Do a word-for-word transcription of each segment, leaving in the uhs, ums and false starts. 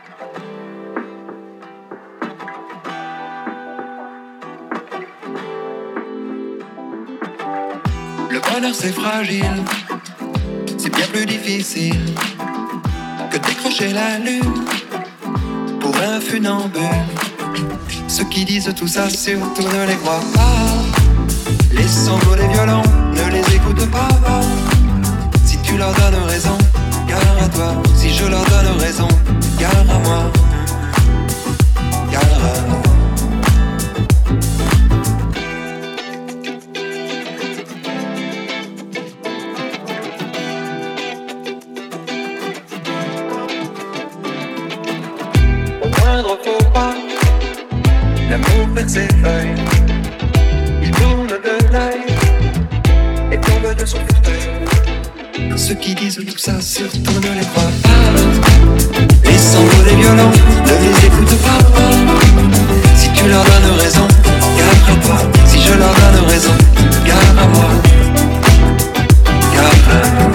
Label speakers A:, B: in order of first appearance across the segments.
A: Le bonheur c'est fragile, c'est bien plus difficile que décrocher la lune pour un funambule. Ceux qui disent tout ça surtout ne les croient pas. Les sanglots, les violons, ne les écoute pas. Si tu leur donnes raison, gare à toi. Si je leur donne raison, gare à moi. Gare à nous. Faux pas, l'amour perd ses feuilles. Il tourne de l'œil et tombe de son fauteuil. Ceux qui disent tout ça surtout ne les croient pas. Les sanglots, les violons, ne les écoute pas. Si tu leur donnes raison, gare à toi. Si je leur donne raison, gare à moi. Gare à nous.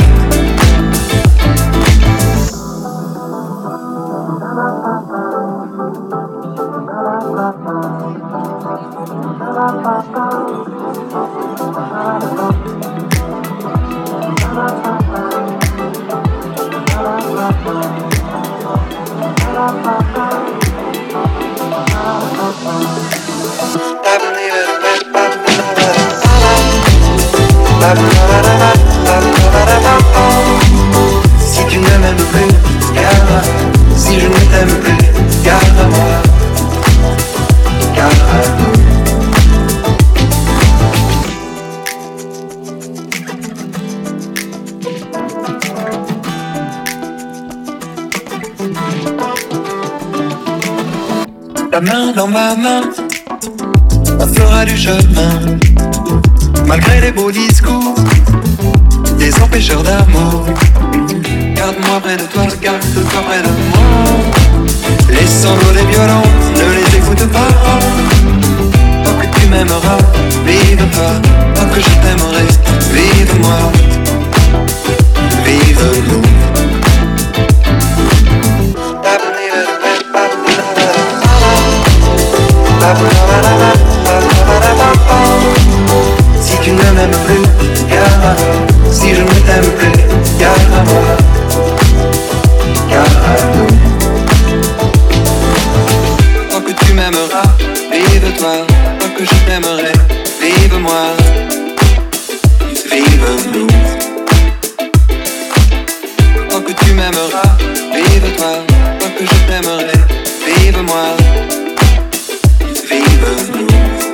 A: Si tu ne m'aimes plus, gare à moi. Si je ne t'aime plus, gare à moi. Gare à nous. Ta main dans ma main, on fera du chemin. Malgré les beaux discours des empêcheurs d'amour. Garde-moi près de toi, garde-toi près de moi. Les sanglots, les violons, ne les écoute pas. Tant que tu m'aimeras, vive-toi. Tant que je t'aimerai, vive-moi. Vive-nous. Si tu ne m'aimes plus, gare à moi. Si je ne t'aime plus, gare à moi. Gare à nous. Tant que tu m'aimeras, vive-toi. Tant que je t'aimerai, vive-moi. Vive-nous. Tant que tu m'aimeras, vive-toi. Tant que je t'aimerai, vive-moi. Vive-nous.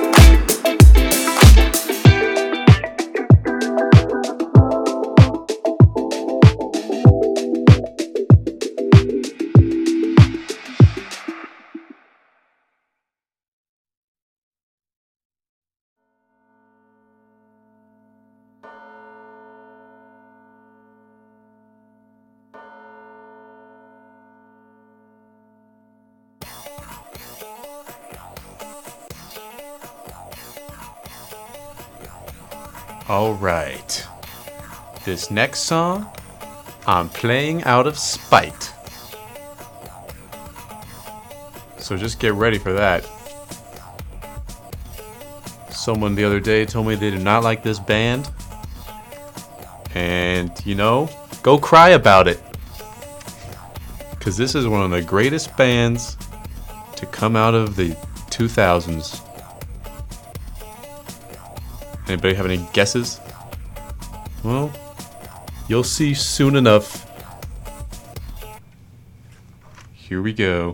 B: All right. This next song, I'm playing out of spite. So just get ready for that. Someone the other day told me they did not like this band. And, you know, go cry about it. Because this is one of the greatest bands to come out of the two thousands. Anybody have any guesses? Well, you'll see soon enough. Here we go.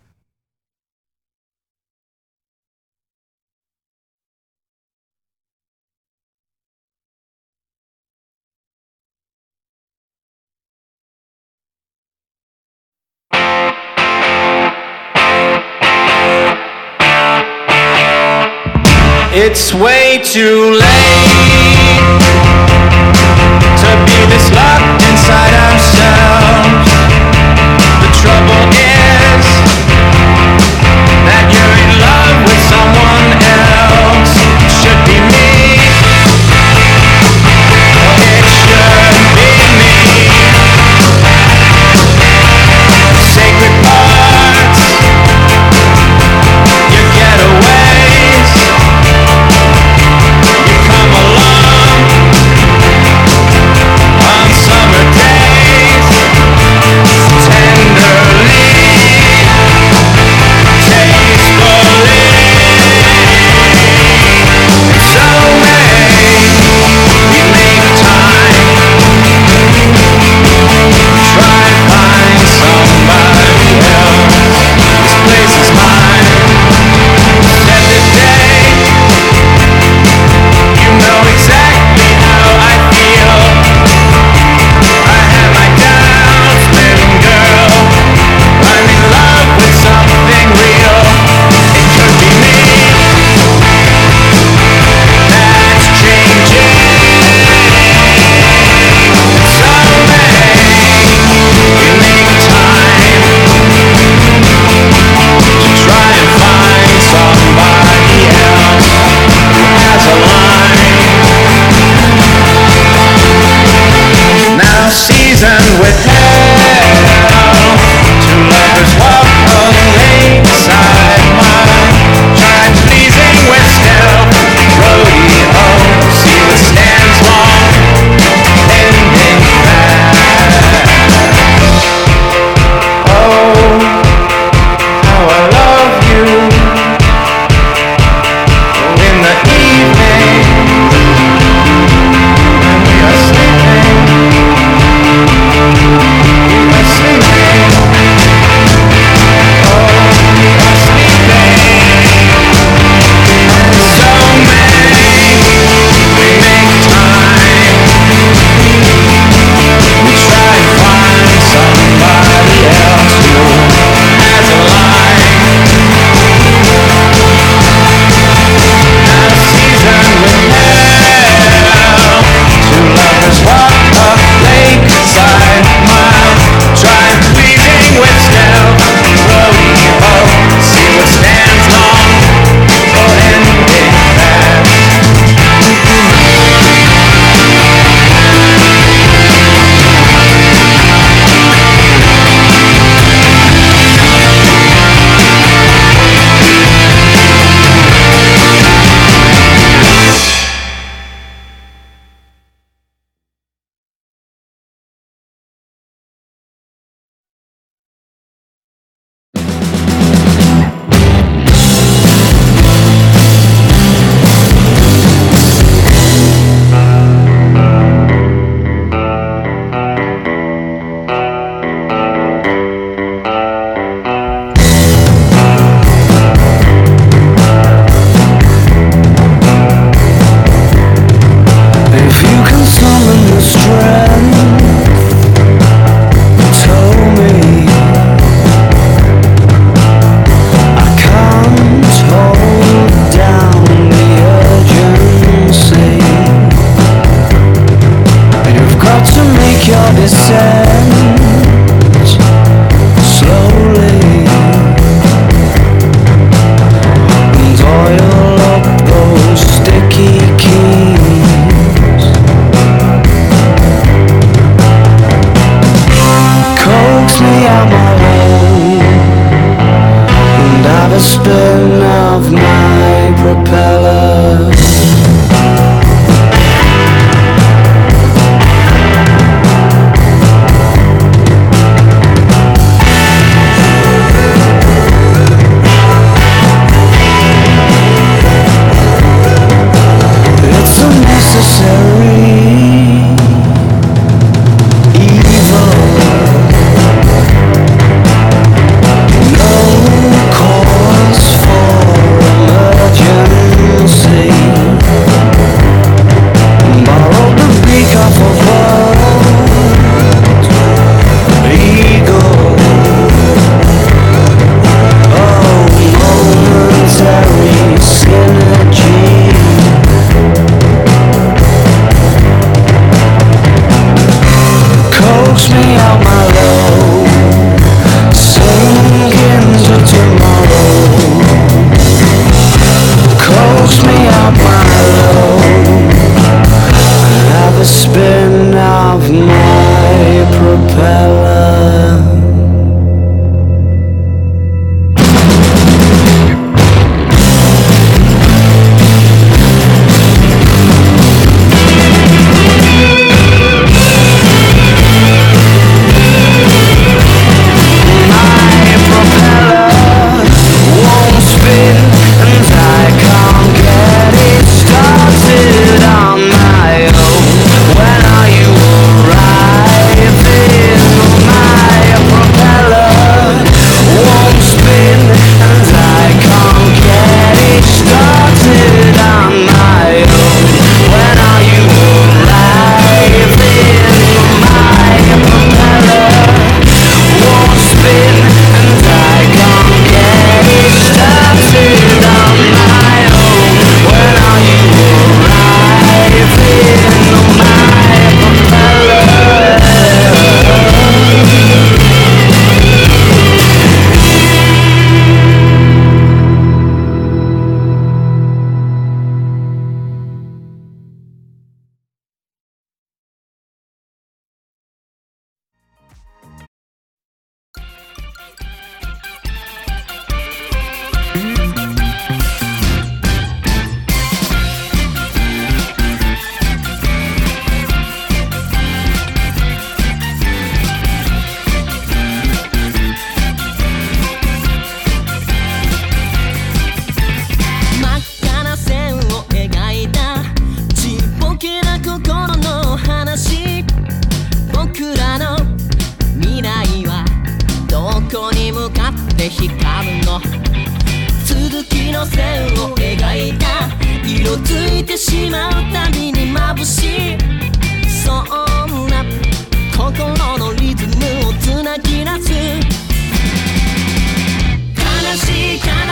C: It's way too late to be this locked inside ourselves. The trouble is that you're in love with someone else. It should be me, or it should be me. Sacred part.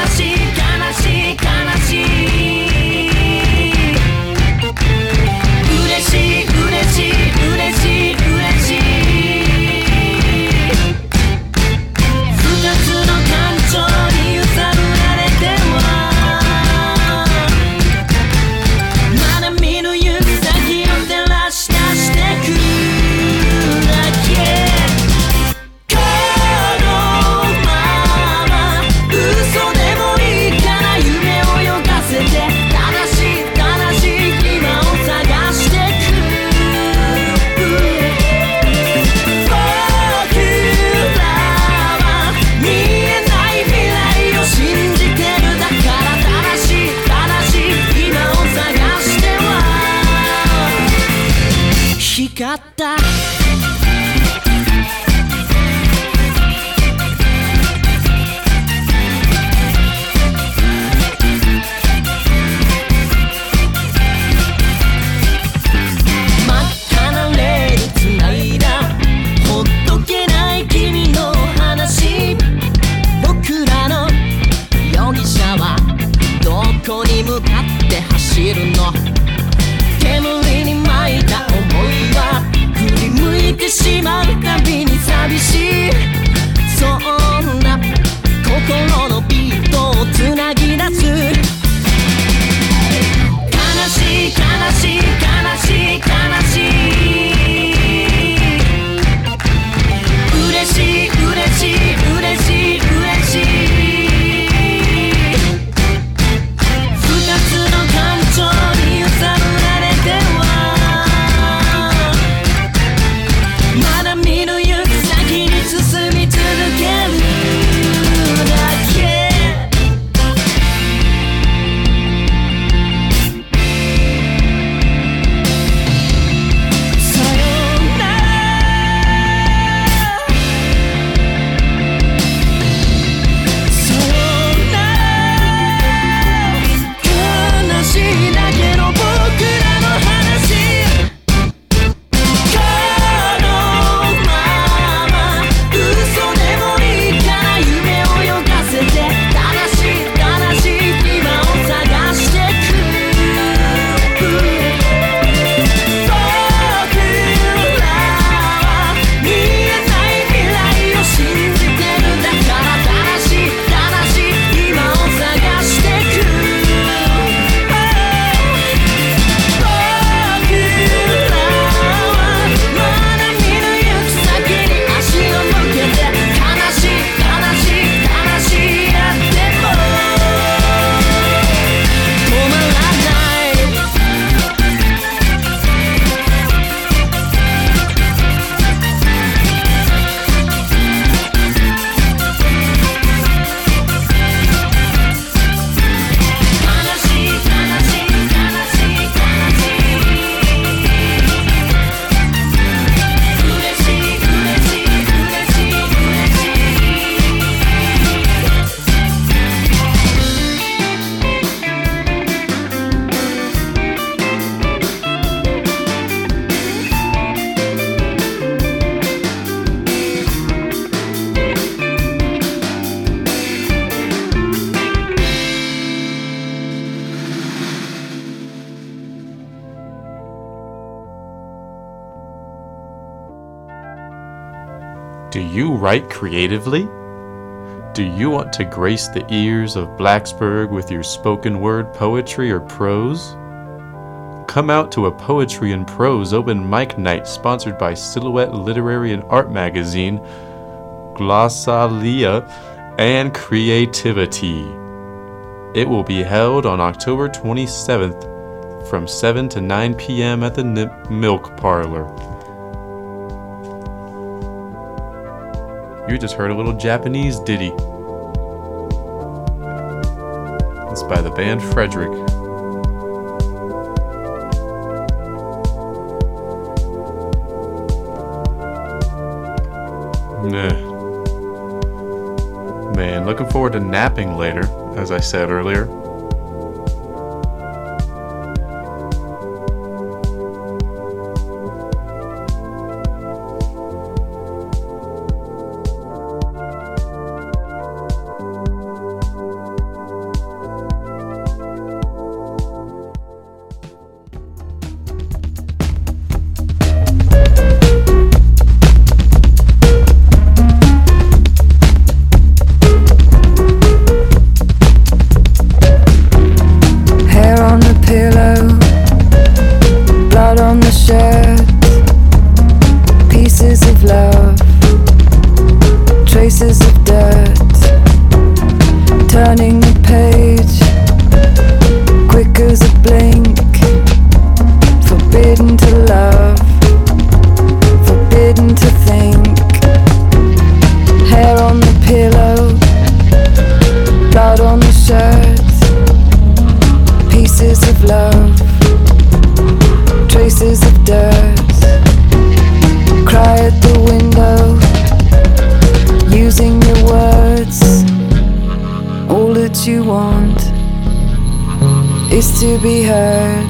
B: Do you write creatively? Do you want to grace the ears of Blacksburg with your spoken word poetry or prose? Come out to a Poetry and Prose open mic night sponsored by Silhouette Literary and Art Magazine, Glossalia, and Creativity. It will be held on October twenty-seventh from seven to nine p.m. at the N- Milk Parlor. You just heard a little Japanese ditty. It's by the band Frederick. Nah. Man, looking forward to napping later, as I said earlier.
D: of love, traces of dirt. Cry at the window, using your words. All that you want is to be heard.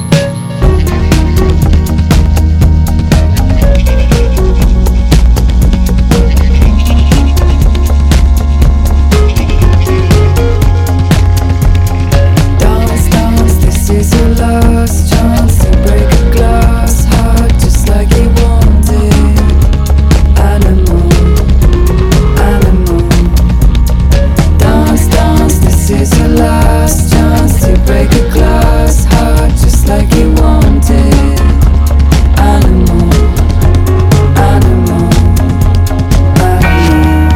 D: Dance, dance, this is your last chance to break a glass heart just like you wanted. Animal, animal. Dance, dance, this is your last chance to break a glass heart just like you wanted. Animal, animal, animal.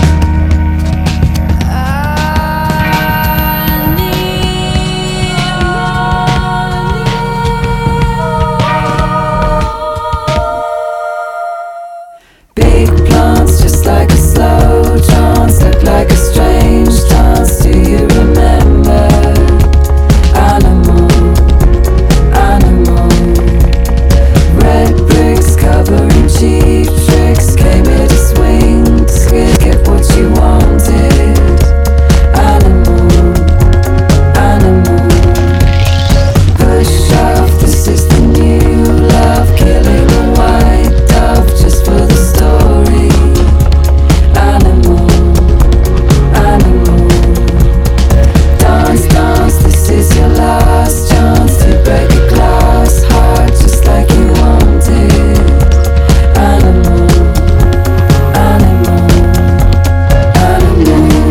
D: Big plants just like a slow trance, look like a strange dance. Do you remember? Animal, animal. Red bricks covering cheap tricks, came here to swing, get what you wanted. Animal, animal. Push off, this is the new love, killing a white dove just for the story. Animal, animal. Dance, dance, this is your last chance to break a glass heart just like you wanted. Animal, animal, animal.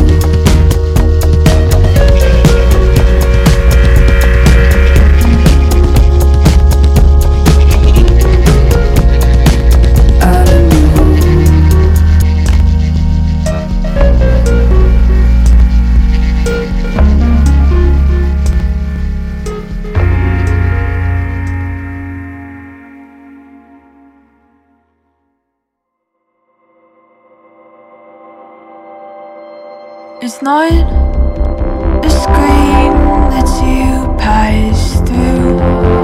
E: It's not a screen that you pass through,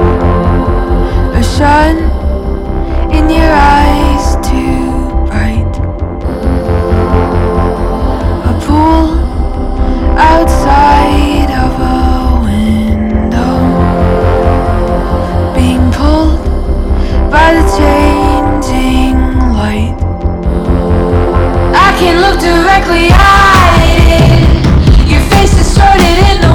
E: a sun in your eyes too bright, a pool outside of a window, being pulled by the changing light. I can look directly at it. Your face distorted in the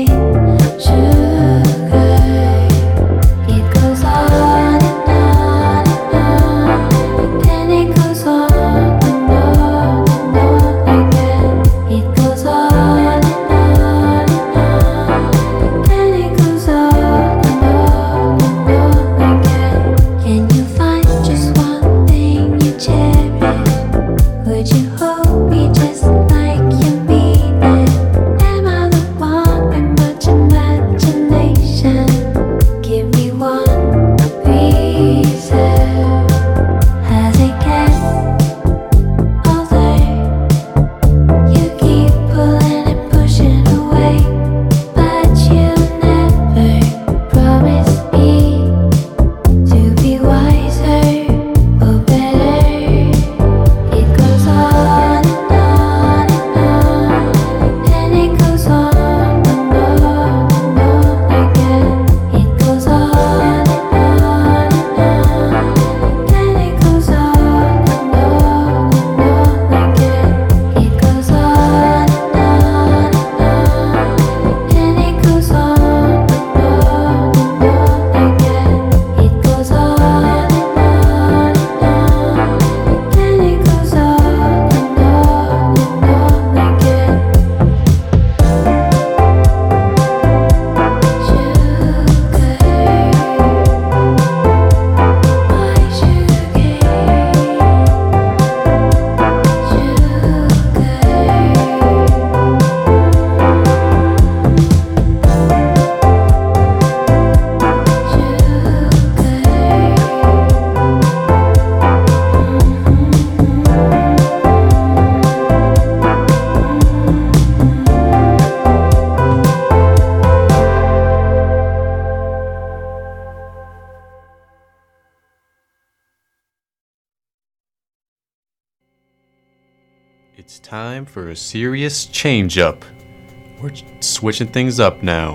B: It's time for a serious change-up. We're switching things up now.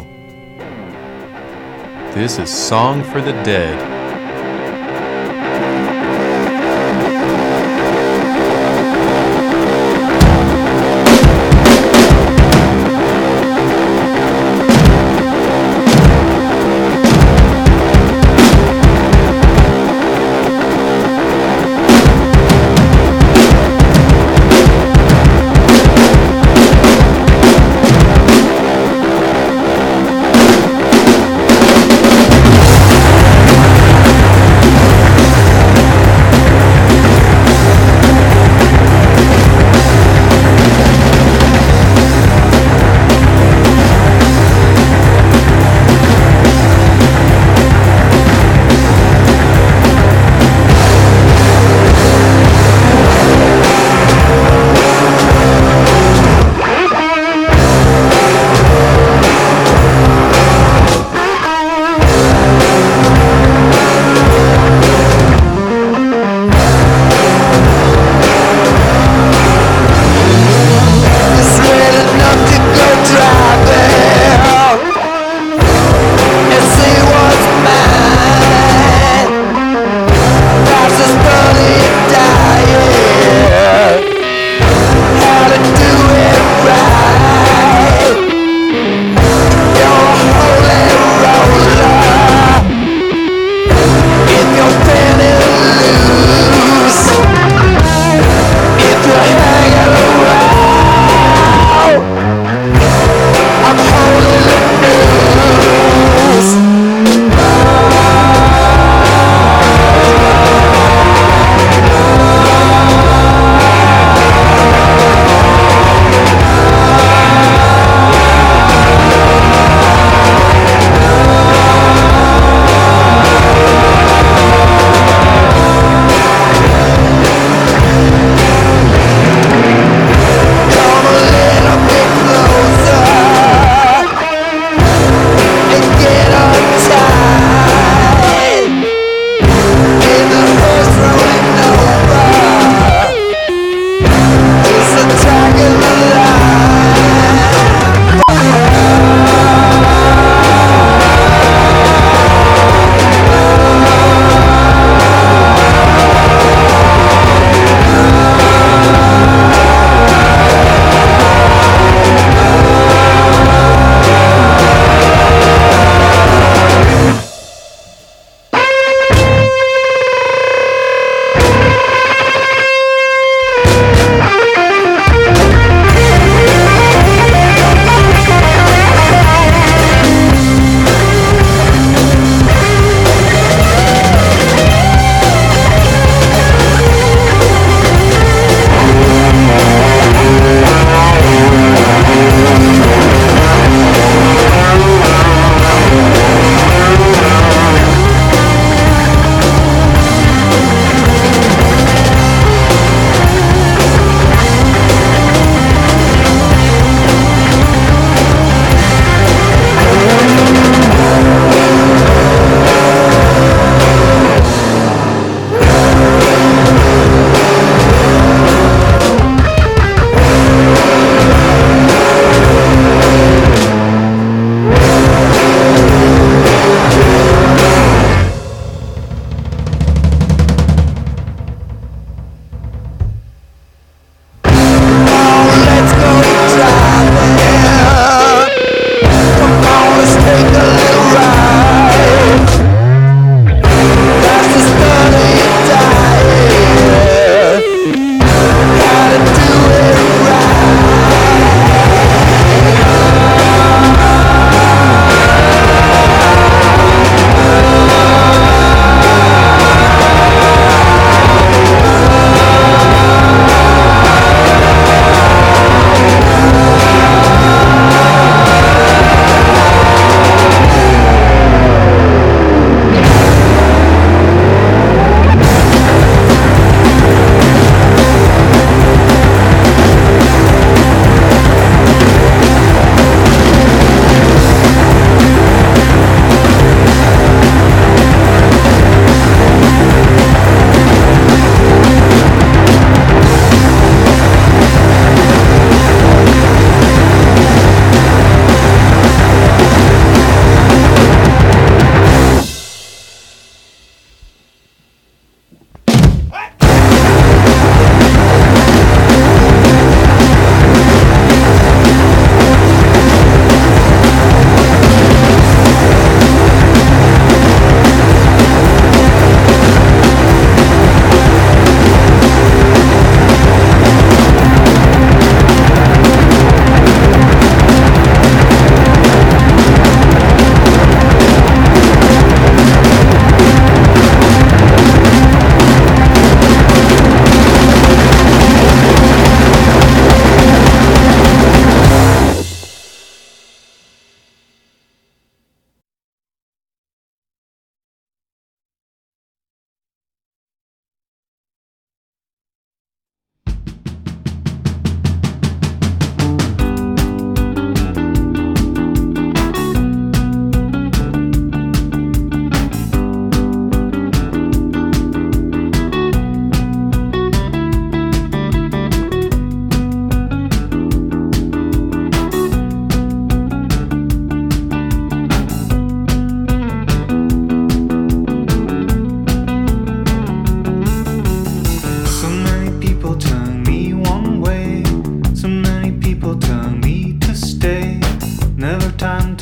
B: This is Song for the Dead.
C: Thank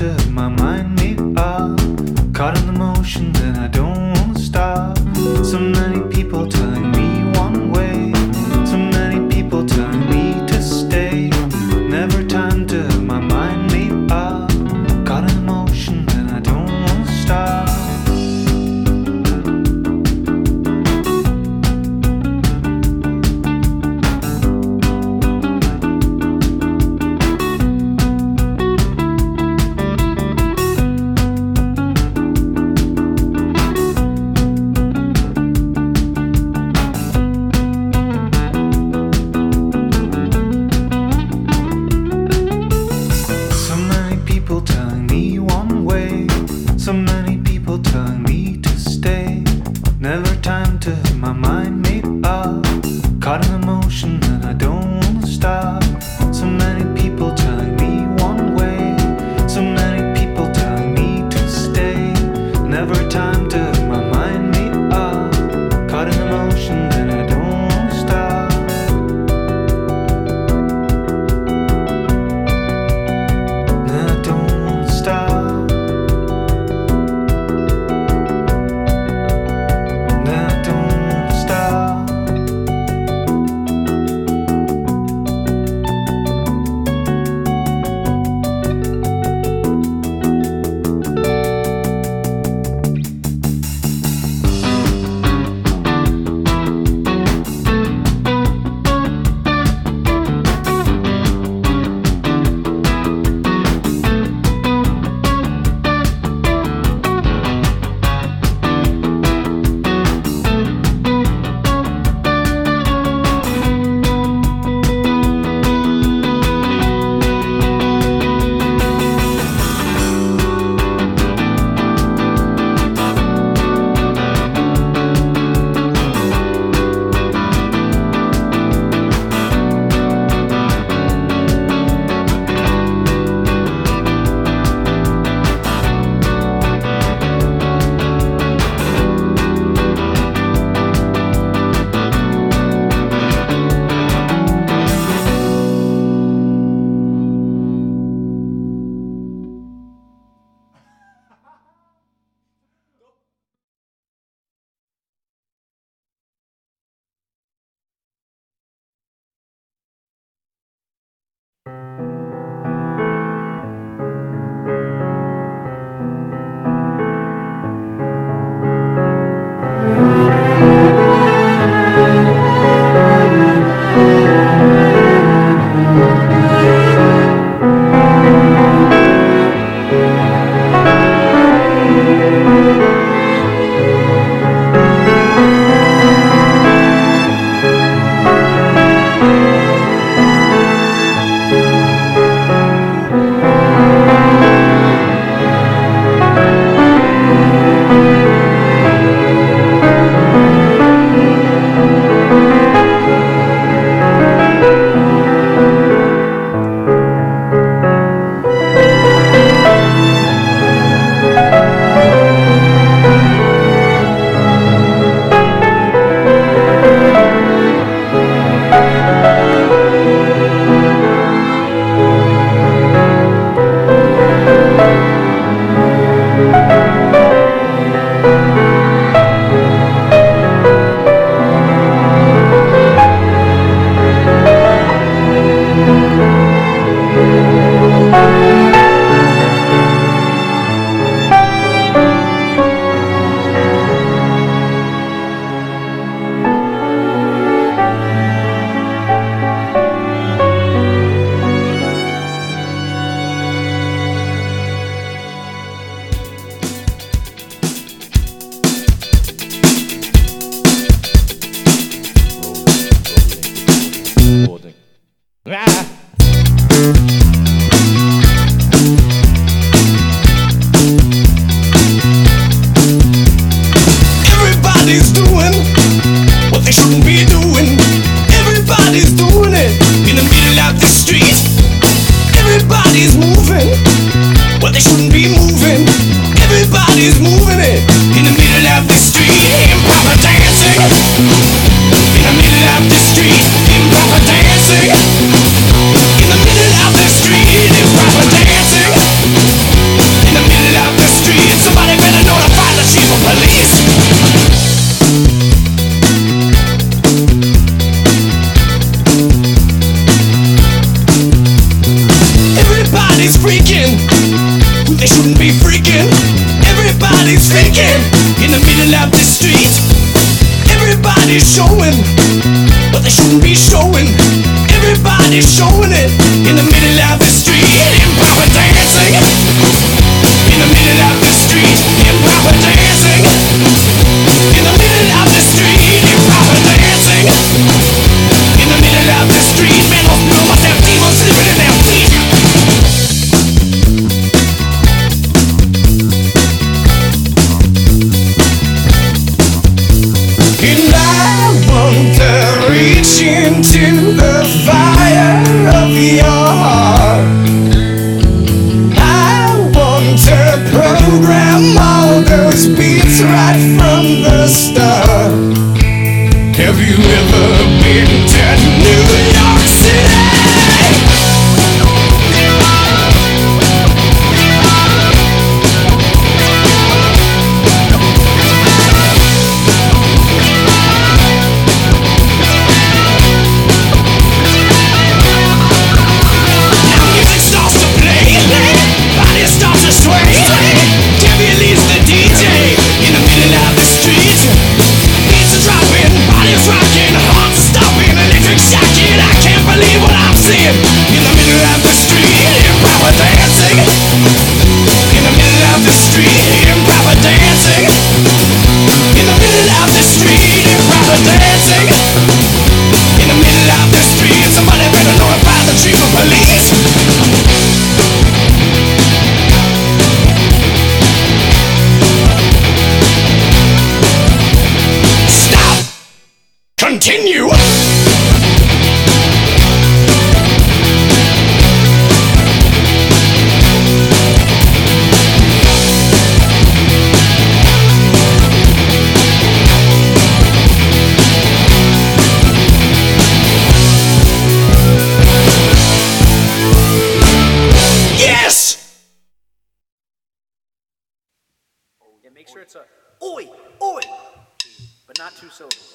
F: to my mind made up. Caught in the motion that I don't wanna stop. So many people telling me one way, so many people telling me to stay. Never time to my mind made up. Caught in the motion that I don't wanna stop.
C: In the middle of the street, improper dancing. they shouldn't be freaking. Everybody's freaking in the middle of the street. Everybody's showing, but they shouldn't be showing. Everybody's showing it in the middle of the street. Improper dancing in the middle of the street. Improper dancing in the middle of the street. Improper dancing in the middle of the street. Man, those people must have demons living in their feet. And I want to reach into the fire of your heart. I want to program all those beats right from the start. Have you ever been to New York City? Continue! Yes!
G: Yeah, make sure it's a oi, oi, but not two syllables.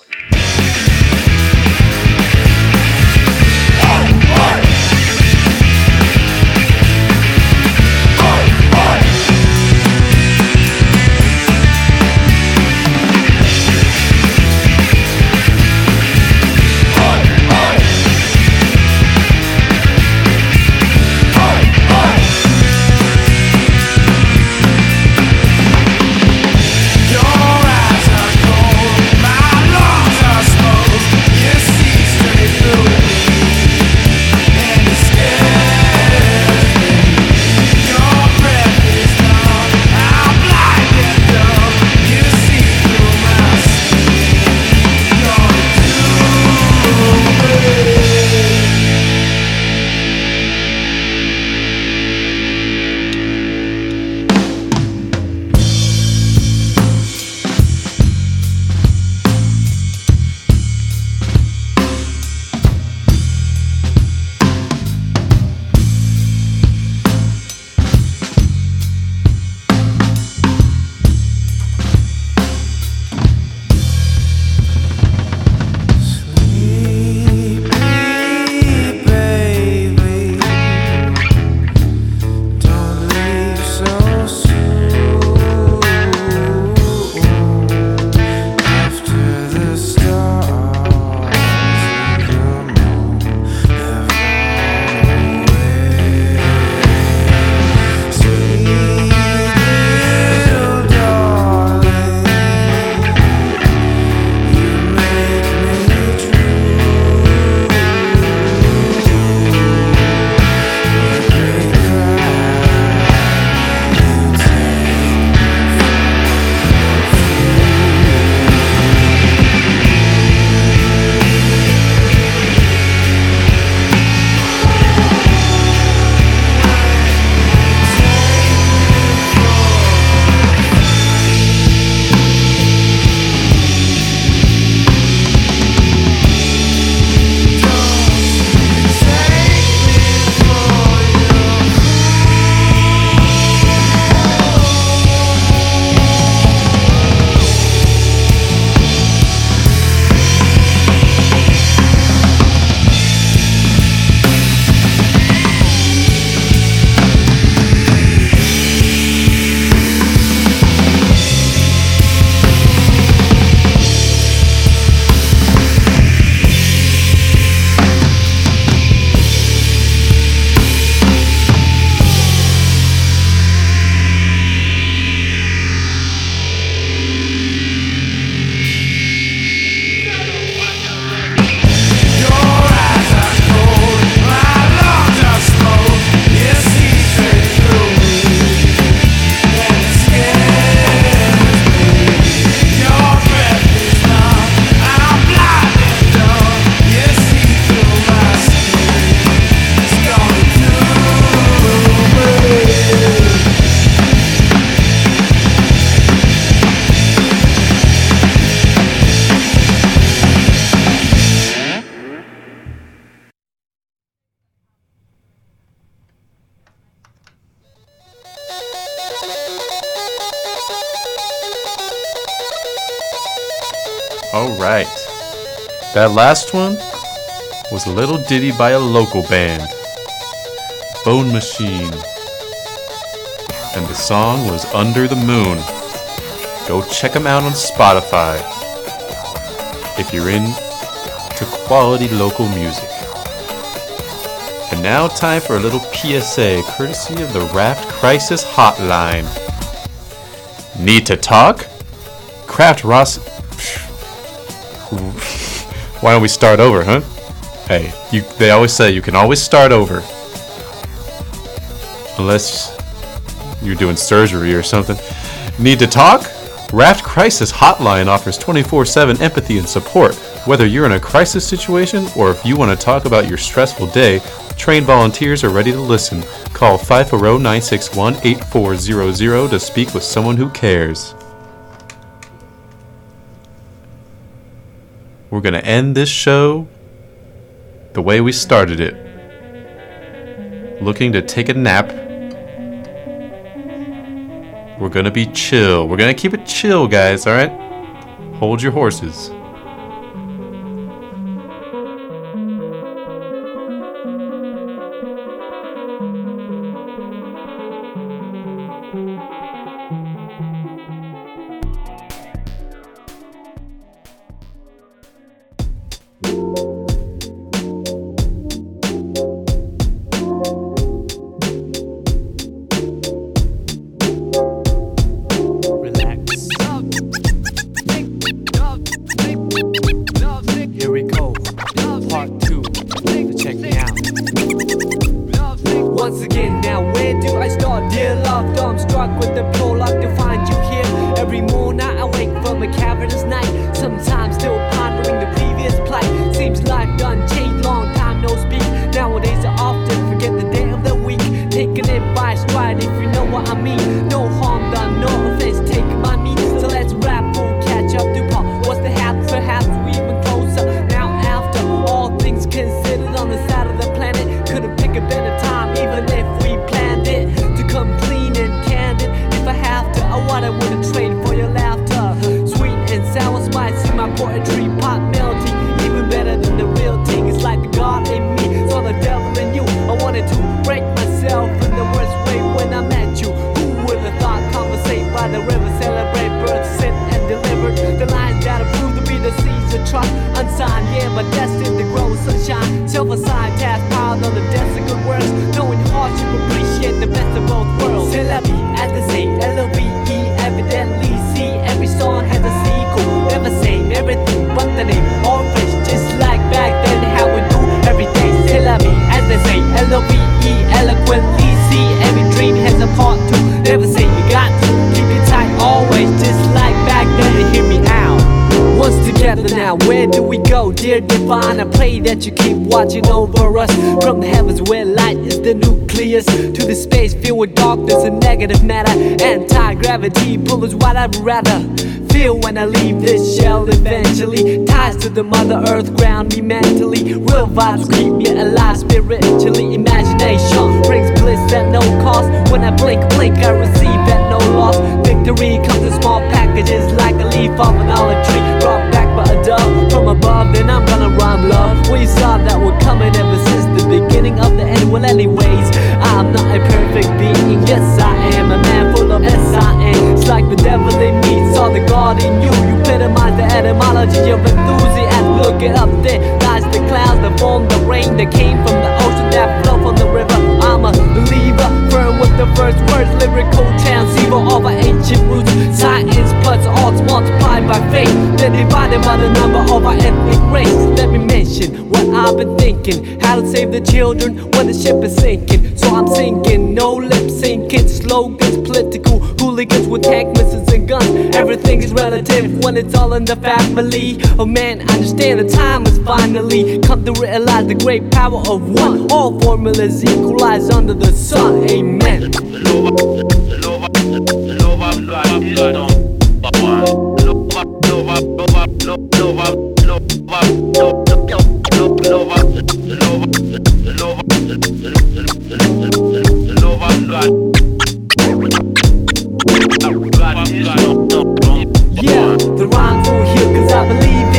C: Your eyes are cold, my lungs are smoke.
B: Alright. That last one was a little ditty by a local band, Bone Machine. And the song was Under the Moon. Go check them out on Spotify if you're into quality local music. And now time for a little P S A courtesy of the Raft Crisis Hotline. Need to talk? Craft Ross... Why don't we start over, huh? Hey, you, they always say you can always start over. Unless you're doing surgery or something. Need to talk? Raft Crisis Hotline offers twenty-four seven empathy and support. Whether you're in a crisis situation or if you want to talk about your stressful day, trained volunteers are ready to listen. Call five four zero, nine six one, eight four zero zero to speak with someone who cares. We're going to end this show the way we started it. Looking to take a nap. We're going to be chill. We're going to keep it chill, guys, all right? Hold your horses.
H: That you keep watching over us from the heavens where light is the nucleus to the space filled with darkness and negative matter. Anti-gravity pull is what I'd rather feel when I leave this shell eventually. Ties to the mother earth ground me mentally. Real vibes keep me alive spiritually. Imagination brings bliss at no cost. When I blink, blink, I receive at no loss. Victory comes in small packages like a leaf off an olive tree. Brought back by a dove from above, then I'm gonna rhyme love. We saw that we're coming ever since the beginning of the end. Well anyways, I'm not a perfect being. Yes I am a man full of S I N. It's like the devil in me saw the God in you. You epitomize the etymology of enthusiasm. Look it up, there lies the clouds that form the rain that came from the ocean that flow from the river. I'm a believer, firm with the first words. Lyrical transceiver of our ancient roots. Science plus arts multiplied by faith, then divided by the number of our ethnic race. Let me mention what I've been thinking, how to save the children when the ship is sinking. So I'm sinking, no lip syncing, slogans, political hooligans with tank missiles and guns. Everything is relative when it's all in the family. Oh man, I understand the time has finally come to realize the great power of one. All formulas equalize under the sun. Amen. Yeah, the rhymes will heal cause I believe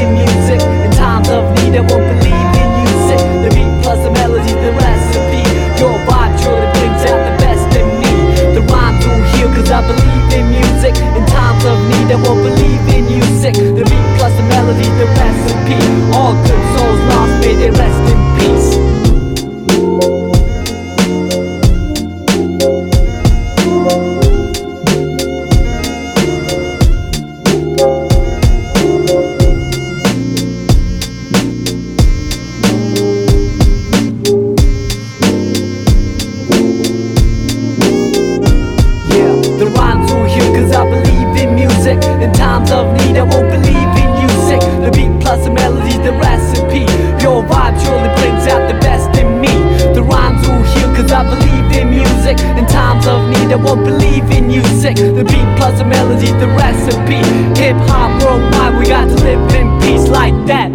H: rhymes will heal, cause I believe in music. In times of need, I won't believe in you sick. The beat plus the melody's the recipe. Your vibe surely brings out the best in me. The rhymes will heal, cause I believe in music. In times of need, I won't believe in you sick. The beat plus the melody's the recipe. Hip hop worldwide, we got to live in peace like that.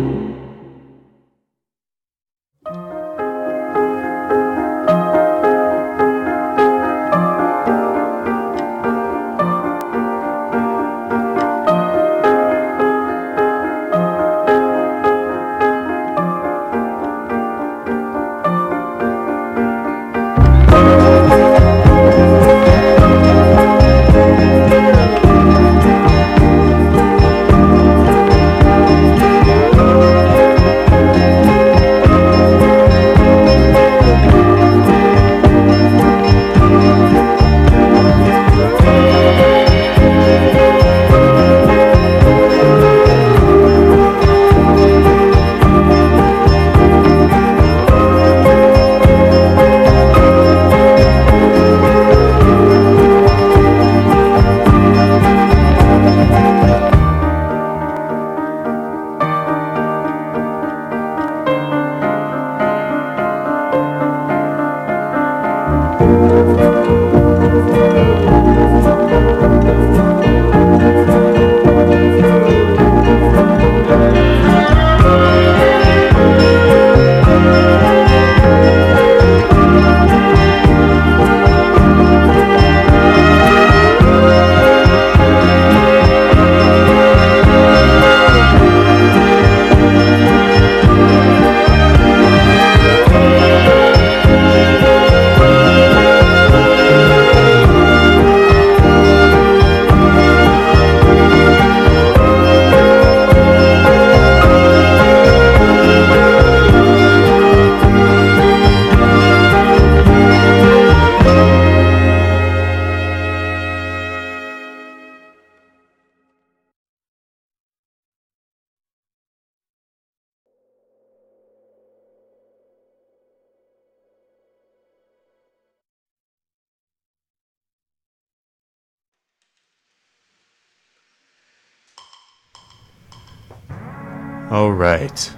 B: All right.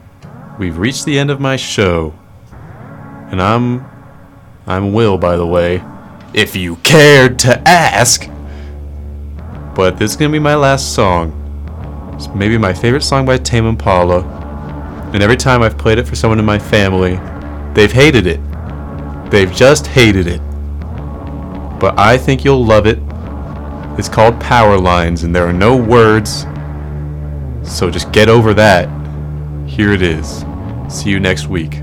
B: We've reached the end of my show. And I'm I'm Will, by the way, if you cared to ask. But this is going to be my last song. It's maybe my favorite song by Tame Impala. And every time I've played it for someone in my family, they've hated it. They've just hated it. But I think you'll love it. It's called Power Lines, and there are no words. So just get over that. Here it is. See you next week.